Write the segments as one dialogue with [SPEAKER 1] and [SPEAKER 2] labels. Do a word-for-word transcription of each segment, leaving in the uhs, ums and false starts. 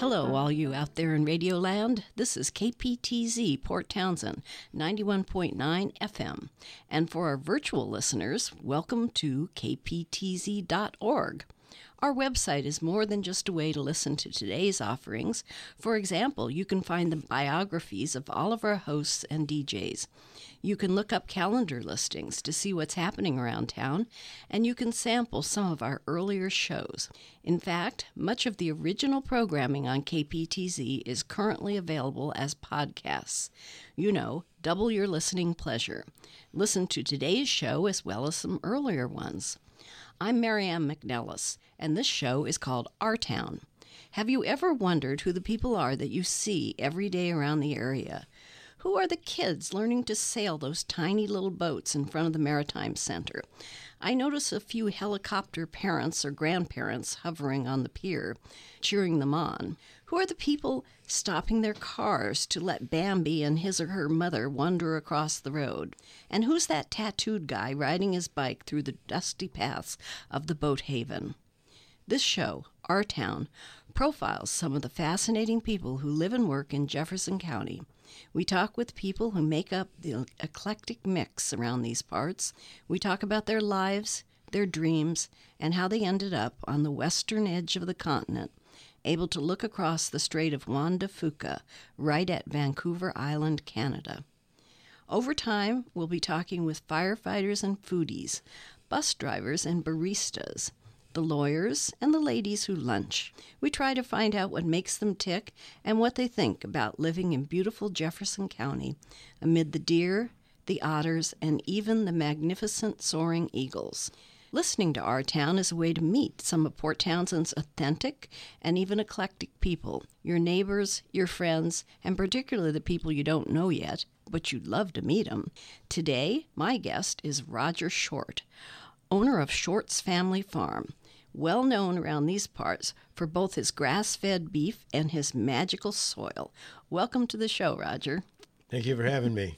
[SPEAKER 1] Hello, all you out there in Radio Land. This is K P T Z Port Townsend, ninety-one point nine F M. And for our virtual listeners, welcome to K P T Z dot org. Our website is more than just a way to listen to today's offerings. For example, you can find the biographies of all of our hosts and D Js. You can look up calendar listings to see what's happening around town, and you can sample some of our earlier shows. In fact, much of the original programming on K P T Z is currently available as podcasts. You know, double your listening pleasure. Listen to today's show as well as some earlier ones. I'm Marianne McNellis, and this show is called Our Town. Have you ever wondered who the people are that you see every day around the area? Who are the kids learning to sail those tiny little boats in front of the Maritime Center? I notice a few helicopter parents or grandparents hovering on the pier, cheering them on. Who are the people stopping their cars to let Bambi and his or her mother wander across the road? And who's that tattooed guy riding his bike through the dusty paths of the boat haven? This show, Our Town, profiles some of the fascinating people who live and work in Jefferson County. We talk with people who make up the eclectic mix around these parts. We talk about their lives, their dreams, and how they ended up on the western edge of the continent, able to look across the Strait of Juan de Fuca, right at Vancouver Island, Canada. Over time, we'll be talking with firefighters and foodies, bus drivers and baristas, the lawyers, and the ladies who lunch. We try to find out what makes them tick and what they think about living in beautiful Jefferson County amid the deer, the otters, and even the magnificent soaring eagles. Listening to Our Town is a way to meet some of Port Townsend's authentic and even eclectic people, your neighbors, your friends, and particularly the people you don't know yet, but you'd love to meet them. Today, my guest is Roger Short, owner of Short's Family Farm, well known around these parts for both his grass-fed beef and his magical soil. Welcome to the show, Roger.
[SPEAKER 2] Thank you for having me.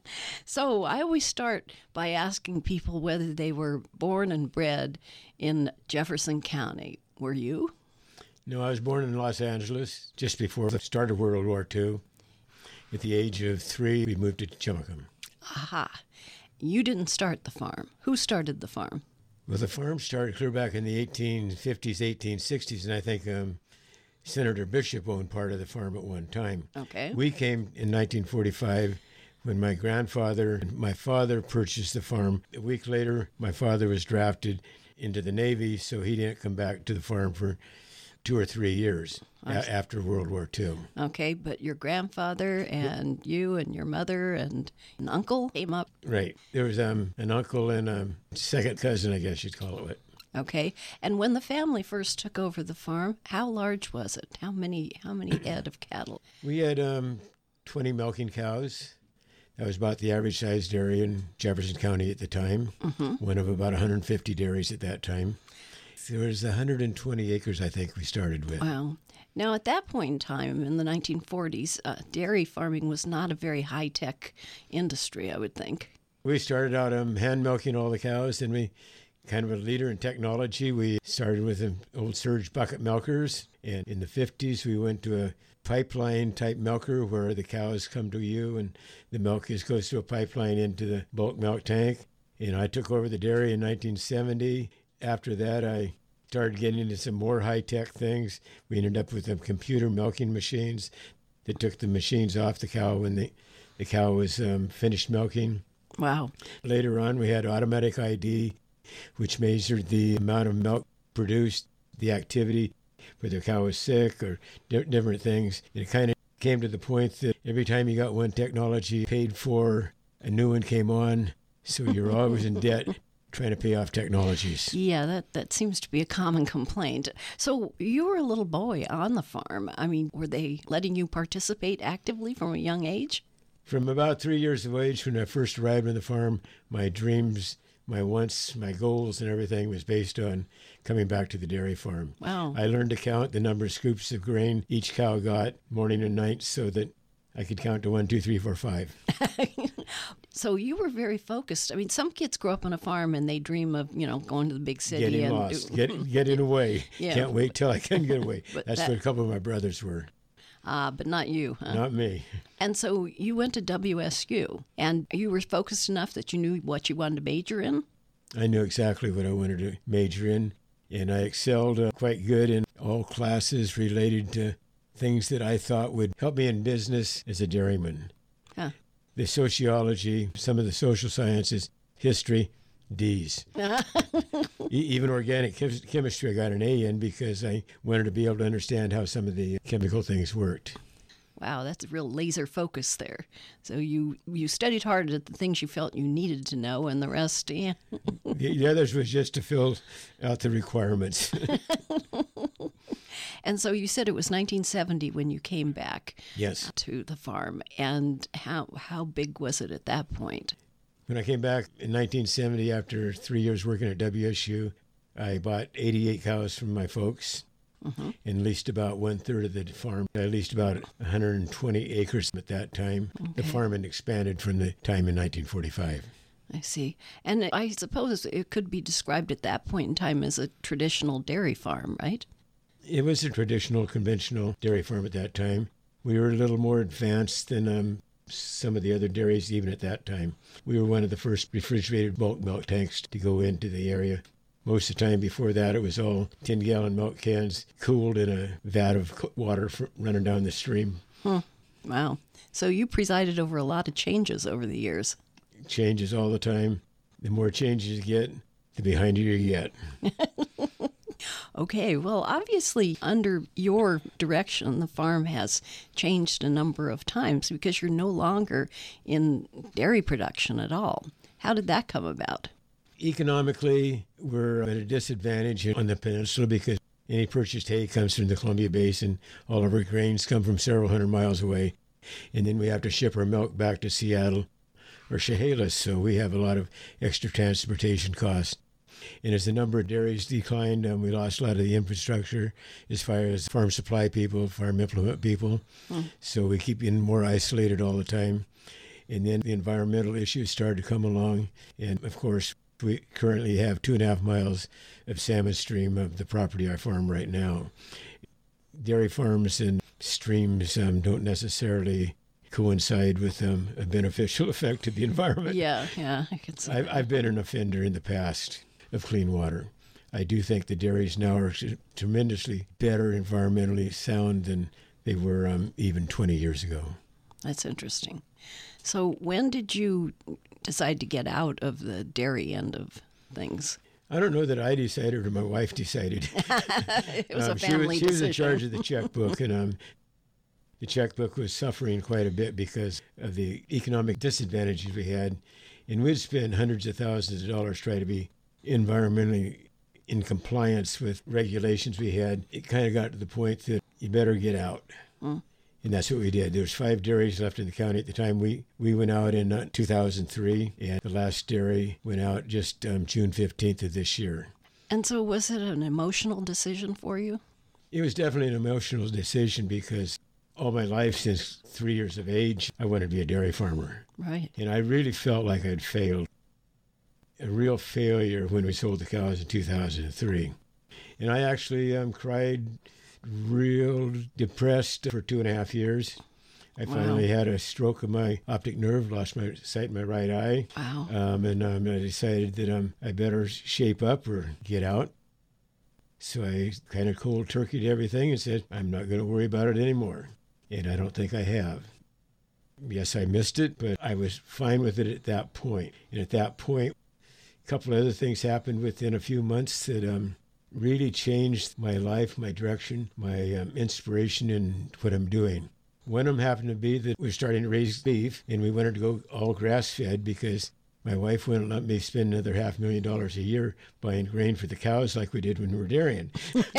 [SPEAKER 1] So I always start by asking people whether they were born and bred in Jefferson County. Were you?
[SPEAKER 2] No, I was born in Los Angeles just before the start of World War Two. At the age of three, we moved to Chimacum.
[SPEAKER 1] Aha. You didn't start the farm. Who started the farm?
[SPEAKER 2] Well, the farm started clear back in the eighteen fifties, eighteen sixties, and I think um, Senator Bishop owned part of the farm at one time.
[SPEAKER 1] Okay.
[SPEAKER 2] We came in nineteen forty-five when my grandfather and my father purchased the farm. A week later, my father was drafted into the Navy, so he didn't come back to the farm for two or three years a- after World War Two.
[SPEAKER 1] Okay, but your grandfather and yep. you and your mother and an uncle came up.
[SPEAKER 2] Right. There was um, an uncle and a second cousin, I guess you'd call it.
[SPEAKER 1] Okay. And when the family first took over the farm, how large was it? How many how many head of cattle?
[SPEAKER 2] We had um, twenty milking cows. That was about the average sized dairy in Jefferson County at the time. Mm-hmm. One of about one hundred fifty dairies at that time. There was one hundred twenty acres, I think, we started with.
[SPEAKER 1] Wow. Now, at that point in time, in the nineteen forties, uh, dairy farming was not a very high-tech industry, I would think.
[SPEAKER 2] We started out um, hand milking all the cows, and we kind of a leader in technology. We started with the old surge bucket milkers, and in the fifties, we went to a pipeline-type milker where the cows come to you, and the milk is, goes through a pipeline into the bulk milk tank. And I took over the dairy in nineteen seventy. After that, I started getting into some more high-tech things. We ended up with some computer milking machines that took the machines off the cow when the, the cow was um, finished milking.
[SPEAKER 1] Wow.
[SPEAKER 2] Later on, we had automatic I D, which measured the amount of milk produced, the activity, whether the cow was sick or di- different things. It kind of came to the point that every time you got one technology paid for, a new one came on, so you're always in debt trying to pay off technologies.
[SPEAKER 1] Yeah, that, that seems to be a common complaint. So you were a little boy on the farm. I mean, were they letting you participate actively from a young age?
[SPEAKER 2] From about three years of age, when I first arrived on the farm, my dreams, my wants, my goals and everything was based on coming back to the dairy farm.
[SPEAKER 1] Wow.
[SPEAKER 2] I learned to count the number of scoops of grain each cow got morning and night so that I could count to one, two, three, four, five.
[SPEAKER 1] So you were very focused. I mean, some kids grow up on a farm and they dream of, you know, going to the big city.
[SPEAKER 2] Getting
[SPEAKER 1] and
[SPEAKER 2] lost,
[SPEAKER 1] do-
[SPEAKER 2] get, getting away.
[SPEAKER 1] Yeah.
[SPEAKER 2] Can't wait till I can get away.
[SPEAKER 1] But
[SPEAKER 2] That's
[SPEAKER 1] that-
[SPEAKER 2] what a couple of my brothers were,
[SPEAKER 1] Ah, but not you, huh?
[SPEAKER 2] not me.
[SPEAKER 1] And so you went to W S U, and you were focused enough that you knew what you wanted to major in?
[SPEAKER 2] I knew exactly what I wanted to major in, and I excelled uh, quite good in all classes related to things that I thought would help me in business as a dairyman.
[SPEAKER 1] Huh.
[SPEAKER 2] The sociology, some of the social sciences, history, D's. E- Even organic chem- chemistry I got an A in because I wanted to be able to understand how some of the chemical things worked.
[SPEAKER 1] Wow, that's a real laser focus there. So you you studied hard at the things you felt you needed to know, and the rest, yeah.
[SPEAKER 2] The, the others was just to fill out the requirements.
[SPEAKER 1] And so you said it was nineteen seventy when you came back
[SPEAKER 2] Yes.
[SPEAKER 1] to the farm. And how how big was it at that point?
[SPEAKER 2] When I came back in nineteen seventy, after three years working at W S U, I bought eighty-eight cows from my folks
[SPEAKER 1] Mm-hmm.
[SPEAKER 2] and leased about one third of the farm. I leased about one hundred twenty acres at that time. The
[SPEAKER 1] Okay.
[SPEAKER 2] farm had expanded from the time in nineteen forty-five.
[SPEAKER 1] I see. And I suppose it could be described at that point in time as a traditional dairy farm, right?
[SPEAKER 2] It was a traditional, conventional dairy farm at that time. We were a little more advanced than um, some of the other dairies even at that time. We were one of the first refrigerated bulk milk tanks to go into the area. Most of the time before that, it was all ten-gallon milk cans cooled in a vat of co- water fr- running down the stream.
[SPEAKER 1] Wow. So you presided over a lot of changes over the years.
[SPEAKER 2] Changes all the time. The more changes you get, the behind you get.
[SPEAKER 1] Okay, well, obviously, under your direction, the farm has changed a number of times because you're no longer in dairy production at all. How did that come about?
[SPEAKER 2] Economically, we're at a disadvantage on the peninsula because any purchased hay comes from the Columbia Basin. All of our grains come from several hundred miles away. And then we have to ship our milk back to Seattle or Chehalis, so we have a lot of extra transportation costs. And as the number of dairies declined, um, we lost a lot of the infrastructure as far as farm supply people, farm implement people. So we keep getting more isolated all the time. And then the environmental issues started to come along. And of course, we currently have two and a half miles of salmon stream of the property I farm right now. Dairy farms and streams um, don't necessarily coincide with um, a beneficial effect to the environment.
[SPEAKER 1] Yeah, yeah, I could see.
[SPEAKER 2] I've, I've been an offender in the past of clean water. I do think the dairies now are tremendously better environmentally sound than they were um, even twenty years ago.
[SPEAKER 1] That's interesting. So when did you decide to get out of the dairy end of things?
[SPEAKER 2] I don't know that I decided or my wife decided.
[SPEAKER 1] It was
[SPEAKER 2] Um,
[SPEAKER 1] a
[SPEAKER 2] she
[SPEAKER 1] family
[SPEAKER 2] was, she
[SPEAKER 1] decision.
[SPEAKER 2] was in charge of the checkbook, and um, the checkbook was suffering quite a bit because of the economic disadvantages we had. And we'd spend hundreds of thousands of dollars trying to be environmentally in compliance with regulations we had. It kind of got to the point that you better get out.
[SPEAKER 1] Mm.
[SPEAKER 2] And that's what we did. There was five dairies left in the county at the time. We, we went out in uh, two thousand three, and the last dairy went out just um, June fifteenth of this year.
[SPEAKER 1] And so was it an emotional decision for you?
[SPEAKER 2] It was definitely an emotional decision because all my life since three years of age, I wanted to be a dairy farmer.
[SPEAKER 1] Right.
[SPEAKER 2] And I really felt like I'd failed. A real failure when we sold the cows in two thousand three. And I actually um, cried real depressed for two and a half years. I
[SPEAKER 1] Wow.
[SPEAKER 2] finally had a stroke of my optic nerve, lost my sight in my right eye.
[SPEAKER 1] Wow.
[SPEAKER 2] Um, and um, I decided that um, I better shape up or get out. So I kind of cold turkeyed everything and said, I'm not going to worry about it anymore. And I don't think I have. Yes, I missed it, but I was fine with it at that point. And at that point, a couple of other things happened within a few months that um, really changed my life, my direction, my um, inspiration in what I'm doing. One of them happened to be that we're starting to raise beef, and we wanted to go all grass-fed because My wife wouldn't let me spend another half million dollars a year buying grain for the cows like we did when we were dairying.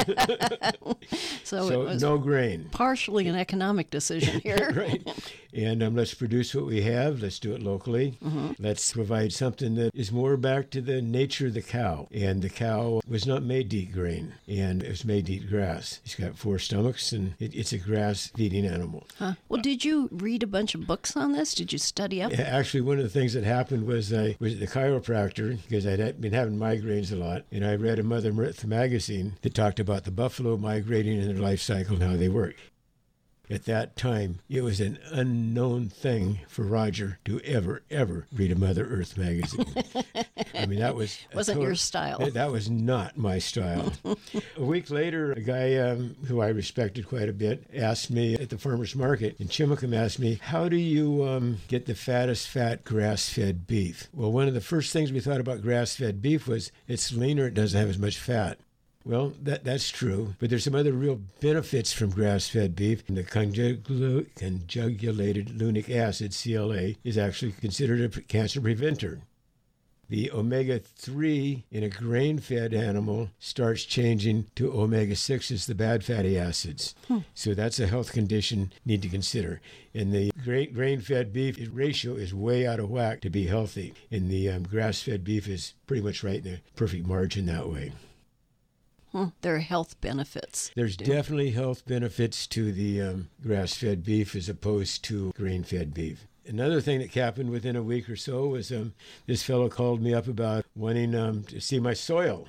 [SPEAKER 1] so
[SPEAKER 2] so
[SPEAKER 1] it was
[SPEAKER 2] no grain.
[SPEAKER 1] Partially an economic decision here.
[SPEAKER 2] Right. And um, let's produce what we have. Let's do it locally. Mm-hmm. Let's provide something that is more back to the nature of the cow. And the cow was not made to eat grain, and it was made to eat grass. It's got four stomachs, and it, it's a grass-feeding animal.
[SPEAKER 1] Huh. Well, did you read a bunch of books on this? Did you study up?
[SPEAKER 2] Actually, one of the things that happened was I was at the chiropractor because I'd been having migraines a lot, and I read a Mother Earth magazine that talked about the buffalo migrating and their life cycle and how they work. At that time, it was an unknown thing for Roger to ever, ever read a Mother Earth magazine. I mean, that was...
[SPEAKER 1] Wasn't total, your style.
[SPEAKER 2] That was not my style. A week later, a guy um, who I respected quite a bit asked me at the farmer's market in Chimacum, asked me, how do you um, get the fattest fat grass-fed beef? Well, one of the first things we thought about grass-fed beef was it's leaner, it doesn't have as much fat. Well, that that's true, but there's some other real benefits from grass-fed beef. And the conjugul- conjugulated lunic acid, C L A, is actually considered a cancer preventer. The omega three in a grain-fed animal starts changing to omega sixes, the bad fatty acids. Hmm. So that's a health condition you need to consider. And the grain, grain-fed beef ratio is way out of whack to be healthy. And the um, grass-fed beef is pretty much right in the perfect margin that way.
[SPEAKER 1] Hmm. There are health benefits.
[SPEAKER 2] There's definitely health benefits to the um, grass-fed beef as opposed to grain-fed beef. Another thing that happened within a week or so was um, this fellow called me up about wanting um, to see my soil.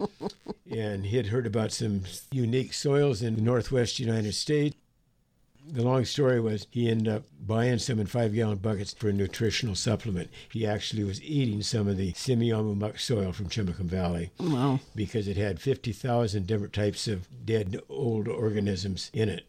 [SPEAKER 2] And he had heard about some unique soils in the northwest United States. The long story was he ended up buying some in five-gallon buckets for a nutritional supplement. He actually was eating some of the Simiamu muck soil from Chimacum Valley.
[SPEAKER 1] Wow.
[SPEAKER 2] Because it had fifty thousand different types of dead old organisms in it.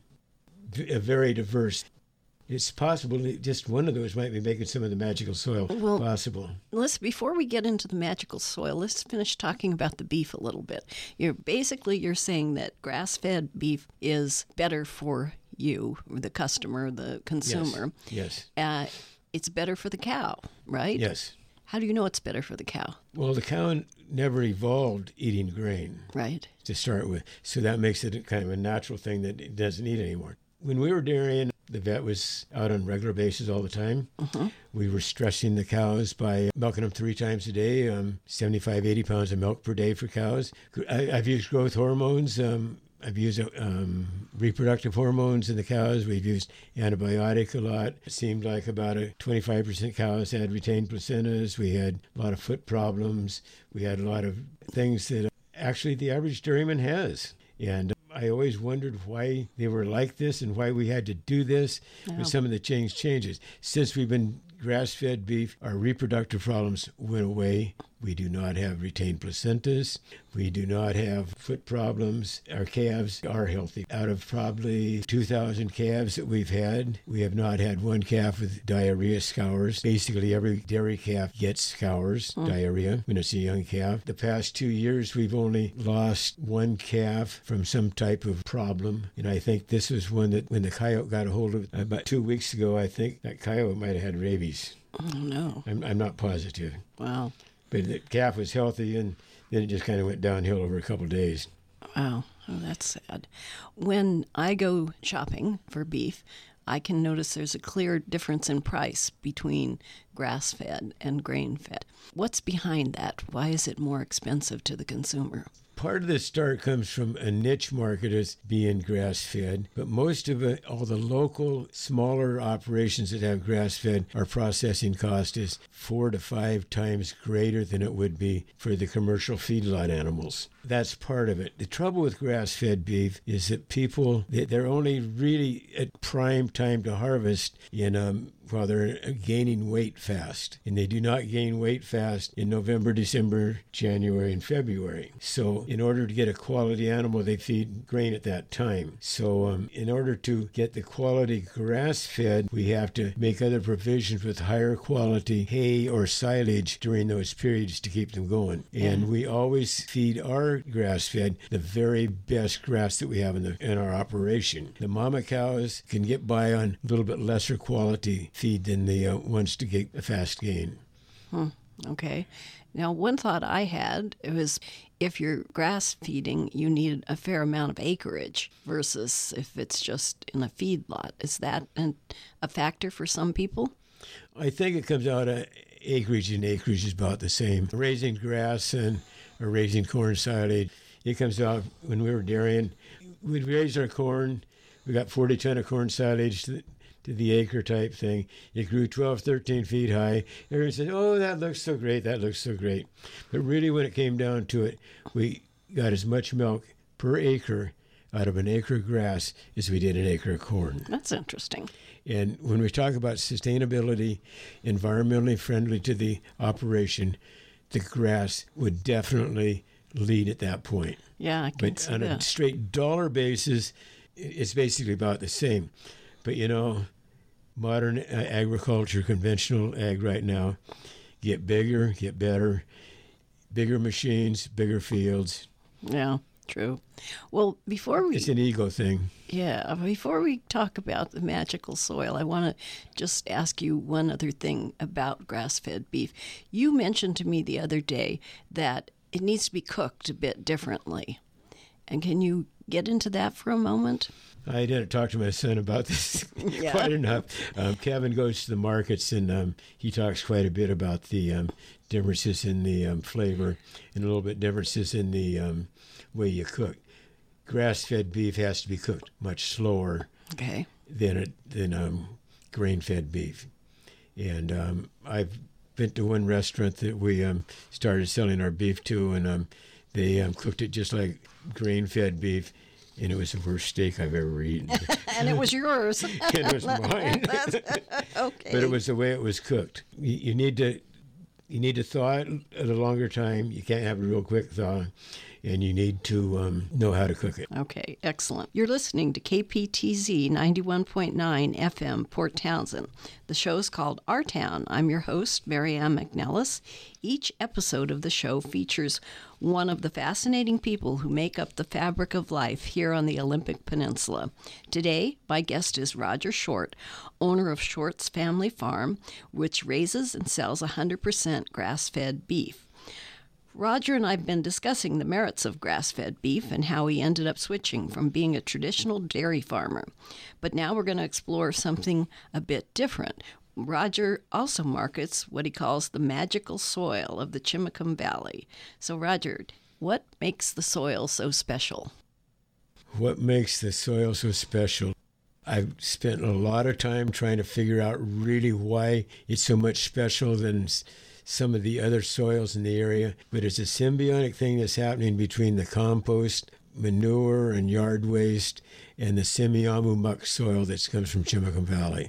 [SPEAKER 2] V- very diverse. It's possible that just one of those might be making some of the magical soil
[SPEAKER 1] well,
[SPEAKER 2] possible.
[SPEAKER 1] Let's, before we get into the magical soil, let's finish talking about the beef a little bit. You're basically you're saying that grass-fed beef is better for you, the customer, the consumer.
[SPEAKER 2] Yes. yes.
[SPEAKER 1] Uh, it's better for the cow, right?
[SPEAKER 2] Yes.
[SPEAKER 1] How do you know it's better for the cow?
[SPEAKER 2] Well, the cow never evolved eating grain.
[SPEAKER 1] Right.
[SPEAKER 2] To start with. So that makes it kind of a natural thing that it doesn't eat anymore. When we were dairying, the vet was out on a regular basis all the time. Uh-huh. We were stressing the cows by milking them three times a day, um, seventy-five, eighty pounds of milk per day for cows. I, I've used growth hormones. Um, I've used um, reproductive hormones in the cows. We've used antibiotic a lot. It seemed like about a twenty-five percent cows had retained placentas. We had a lot of foot problems. We had a lot of things that actually the average dairyman has. And I always wondered why they were like this and why we had to do this
[SPEAKER 1] Yeah.
[SPEAKER 2] with some of the change changes. Since we've been grass-fed beef, our reproductive problems went away. We do not have retained placentas. We do not have foot problems. Our calves are healthy. Out of probably two thousand calves that we've had, we have not had one calf with diarrhea scours. Basically, every dairy calf gets scours, mm. diarrhea, when it's a young calf. The past two years, we've only lost one calf from some type of problem. And I think this was one that when the coyote got a hold of it about two weeks ago, I think that coyote might have had rabies.
[SPEAKER 1] Oh, no.
[SPEAKER 2] I'm, I'm not positive.
[SPEAKER 1] Wow.
[SPEAKER 2] But the calf was healthy, and then it just kind of went downhill over a couple of days.
[SPEAKER 1] Wow, oh, that's sad. When I go shopping for beef, I can notice there's a clear difference in price between grass-fed and grain-fed. What's behind that? Why is it more expensive to the consumer?
[SPEAKER 2] Part of the start comes from a niche market as being grass-fed, but most of it, all the local, smaller operations that have grass-fed, our processing cost is four to five times greater than it would be for the commercial feedlot animals. That's part of it. The trouble with grass-fed beef is that people, they're only really at prime time to harvest in um, while they're gaining weight fast. And they do not gain weight fast in November, December, January, and February. So in order to get a quality animal, they feed grain at that time. So um, in order to get the quality grass-fed, we have to make other provisions with higher quality hay or silage during those periods to keep them going. And we always feed our grass-fed the very best grass that we have in, the, in our operation. The mama cows can get by on a little bit lesser quality feed than the uh, ones to get a fast gain.
[SPEAKER 1] Hmm. Okay. Now, one thought I had was if you're grass feeding, you need a fair amount of acreage versus if it's just in a feedlot. Is that an, a factor for some people?
[SPEAKER 2] I think it comes out of acreage, and acreage is about the same. Raising grass and or raising corn silage, it comes out when we were dairying. We'd raise our corn. We got forty ton of corn silage to, to the acre type thing. It grew twelve, thirteen feet high. Everyone said, oh, that looks so great. That looks so great. But really, when it came down to it, we got as much milk per acre out of an acre of grass as we did an acre of corn.
[SPEAKER 1] That's interesting.
[SPEAKER 2] And when we talk about sustainability, environmentally friendly to the operation, the grass would definitely lead at that point.
[SPEAKER 1] Yeah, I can
[SPEAKER 2] But
[SPEAKER 1] see
[SPEAKER 2] on
[SPEAKER 1] that.
[SPEAKER 2] a straight dollar basis, it's basically about the same. But you know, modern uh, agriculture, conventional ag right now, get bigger, get better, bigger machines, bigger fields.
[SPEAKER 1] Yeah, true. Well, before we
[SPEAKER 2] It's an ego thing.
[SPEAKER 1] Yeah, before we talk about the magical soil, I want to just ask you one other thing about grass-fed beef. You mentioned to me the other day that it needs to be cooked a bit differently. And can you get into that for a moment?
[SPEAKER 2] I didn't talk to my son about this
[SPEAKER 1] Yeah.
[SPEAKER 2] quite enough. Um, Kevin goes to the markets, and um, he talks quite a bit about the um, differences in the um, flavor and a little bit differences in the um, way you cook. Grass-fed beef has to be cooked much slower
[SPEAKER 1] Okay.
[SPEAKER 2] than it, than um, grain-fed beef. And um, I've been to one restaurant that we um, started selling our beef to, and um, they um, cooked it just like grain-fed beef. And it was the worst steak I've ever eaten.
[SPEAKER 1] And it was yours.
[SPEAKER 2] It was mine.
[SPEAKER 1] Okay.
[SPEAKER 2] But it was the way it was cooked. You, you need to you need to thaw it at a longer time. You can't have a real quick thaw. And you need to um, know how to cook it.
[SPEAKER 1] Okay, excellent. You're listening to K P T Z ninety-one point nine F M, Port Townsend. The show's called Our Town. I'm your host, Mary Ann McNellis. Each episode of the show features one of the fascinating people who make up the fabric of life here on the Olympic Peninsula. Today, my guest is Roger Short, owner of Short's Family Farm, which raises and sells one hundred percent grass-fed beef. Roger and I have been discussing the merits of grass-fed beef and how he ended up switching from being a traditional dairy farmer. But now we're going to explore something a bit different. Roger also markets what he calls the magical soil of the Chimacum Valley. So, Roger, what makes the soil so special?
[SPEAKER 2] What makes the soil so special? I've spent a lot of time trying to figure out really why it's so much special than some of the other soils in the area, but it's a symbiotic thing that's happening between the compost, manure, and yard waste and the Semiahmoo muck soil that comes from Chimacum Valley.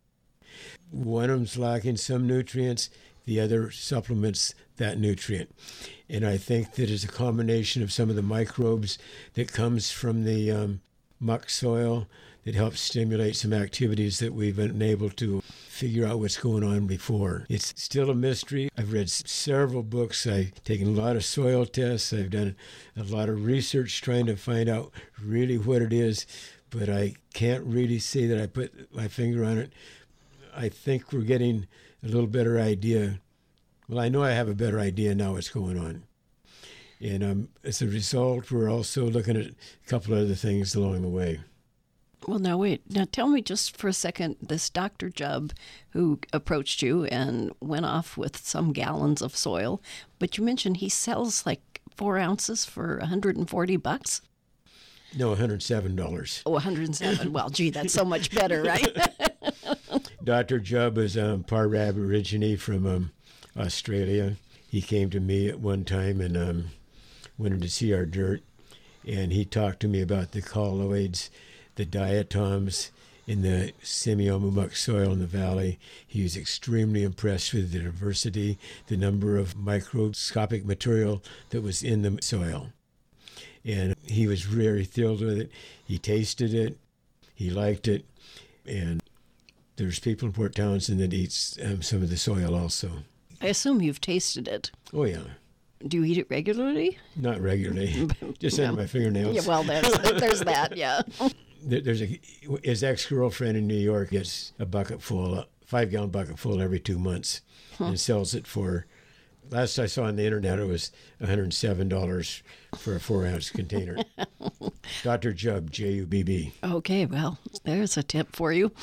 [SPEAKER 2] One of them's lacking some nutrients, the other supplements that nutrient. And I think that it's a combination of some of the microbes that comes from the um, muck soil that helps stimulate some activities that we've been able to figure out what's going on before. It's still a mystery. I've read several books. I've taken a lot of soil tests. I've done a lot of research trying to find out really what it is, but I can't really say that I put my finger on it. I think we're getting a little better idea. Well, I know I have a better idea now what's going on. And um, as a result, we're also looking at a couple other things along the way.
[SPEAKER 1] Well, now wait. Now tell me just for a second, this Doctor Jubb who approached you and went off with some gallons of soil, but you mentioned he sells like four ounces for one hundred forty bucks?
[SPEAKER 2] No, one hundred seven dollars.
[SPEAKER 1] Oh, one hundred seven. Well, gee, that's so much better, right?
[SPEAKER 2] Doctor Jubb is um, part Aborigine from um, Australia. He came to me at one time and um, wanted to see our dirt, and he talked to me about the colloids, the diatoms in the Semiahmoo muck soil in the valley. He was extremely impressed with the diversity, the number of microscopic material that was in the soil. And he was very thrilled with it. He tasted it. He liked it. And there's people in Port Townsend that eats um, some of the soil also.
[SPEAKER 1] I assume you've tasted it.
[SPEAKER 2] Oh, yeah.
[SPEAKER 1] Do you eat it regularly?
[SPEAKER 2] Not regularly. Just under my fingernails.
[SPEAKER 1] Yeah, well, there's, there's that, yeah.
[SPEAKER 2] There's a his ex-girlfriend in New York gets a bucket full, a five-gallon bucket full every two months, huh. and sells it for last I saw on the internet, it was one hundred seven dollars for a four-ounce container. Doctor Jubb, J U B B.
[SPEAKER 1] Okay, well, there's a tip for you.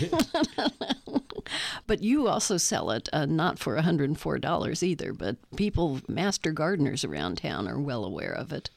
[SPEAKER 1] But you also sell it uh, not for one hundred four dollars either, but people, master gardeners around town are well aware of it.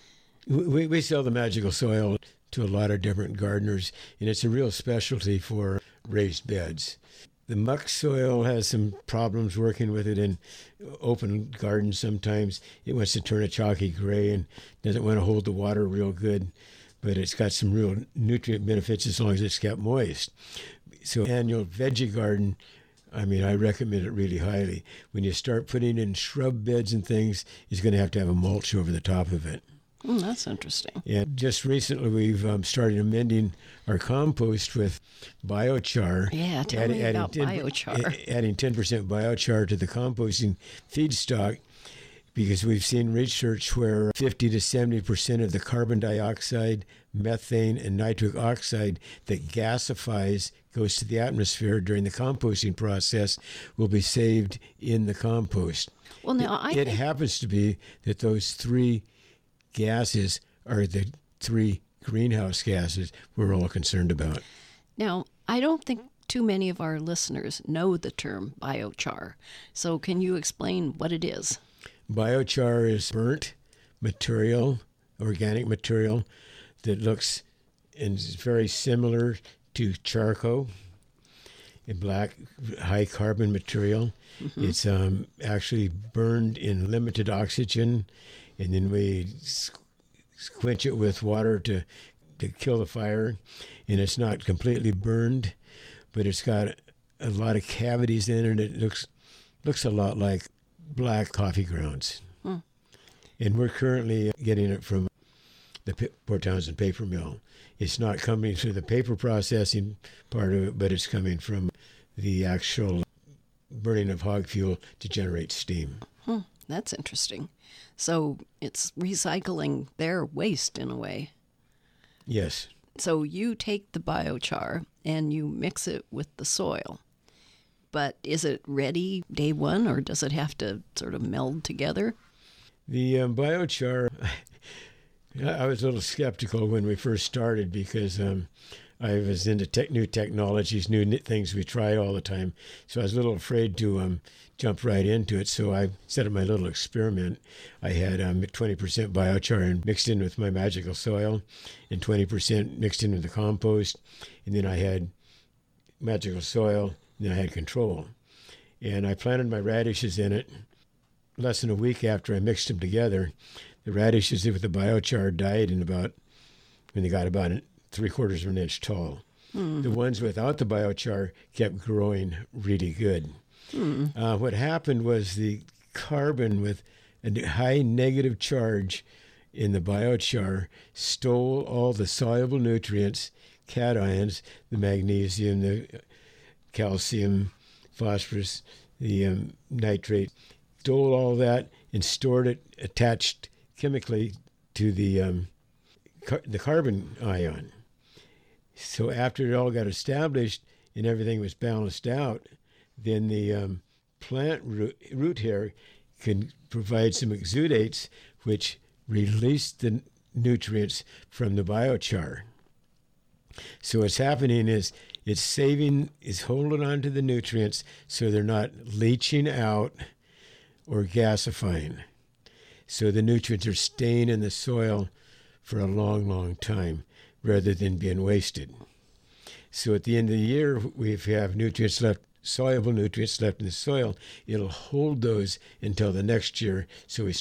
[SPEAKER 2] We, we sell the magical soil to a lot of different gardeners, and it's a real specialty for raised beds. The muck soil has some problems working with it in open gardens sometimes. It wants to turn a chalky gray and doesn't want to hold the water real good, but it's got some real nutrient benefits as long as it's kept moist. So annual veggie garden, I mean, I recommend it really highly. When you start putting in shrub beds and things, it's going to have to have a mulch over the top of it.
[SPEAKER 1] Mm, that's interesting.
[SPEAKER 2] And just recently, we've um, started amending our compost with biochar.
[SPEAKER 1] Yeah, tell
[SPEAKER 2] add,
[SPEAKER 1] me
[SPEAKER 2] adding
[SPEAKER 1] about
[SPEAKER 2] ten,
[SPEAKER 1] biochar.
[SPEAKER 2] Adding ten percent biochar to the composting feedstock, because we've seen research where fifty to seventy percent of the carbon dioxide, methane, and nitric oxide that gasifies, goes to the atmosphere during the composting process, will be saved in the compost.
[SPEAKER 1] Well, now, I
[SPEAKER 2] it, it
[SPEAKER 1] think...
[SPEAKER 2] happens to be that those three gases are the three greenhouse gases we're all concerned about.
[SPEAKER 1] Now, I don't think too many of our listeners know the term biochar. So can you explain what it is?
[SPEAKER 2] Biochar is burnt material, organic material that looks and is very similar to charcoal, a black high carbon material. Mm-hmm. It's um, actually burned in limited oxygen, and then we quench it with water to, to kill the fire. And it's not completely burned, but it's got a lot of cavities in it. It looks looks a lot like black coffee grounds. Hmm. And we're currently getting it from the P- Port Townsend paper mill. It's not coming through the paper processing part of it, but it's coming from the actual burning of hog fuel to generate steam.
[SPEAKER 1] Hmm. That's interesting. So it's recycling their waste in a way.
[SPEAKER 2] Yes.
[SPEAKER 1] So you take the biochar and you mix it with the soil. But is it ready day one, or does it have to sort of meld together?
[SPEAKER 2] The um, biochar, I was a little skeptical when we first started because um, I was into tech, new technologies, new things we try all the time. So I was a little afraid to um, jump right into it. So I set up my little experiment. I had um, twenty percent biochar and mixed in with my magical soil, and twenty percent mixed in with the compost. And then I had magical soil, and then I had control. And I planted my radishes in it. Less than a week after I mixed them together, the radishes with the biochar died in about, when they got about three quarters of an inch tall. Mm. The ones without the biochar kept growing really good. Mm. Uh, what happened was the carbon with a high negative charge in the biochar stole all the soluble nutrients, cations, the magnesium, the calcium, phosphorus, the um, nitrate, stole all that and stored it attached chemically to the um, car- the carbon ion. So after it all got established and everything was balanced out, then the um, plant root, root hair can provide some exudates which release the nutrients from the biochar. So what's happening is it's saving, it's holding on to the nutrients so they're not leaching out or gasifying. So the nutrients are staying in the soil for a long, long time rather than being wasted. So at the end of the year, we have nutrients left, soluble nutrients left in the soil. It'll hold those until the next year, so we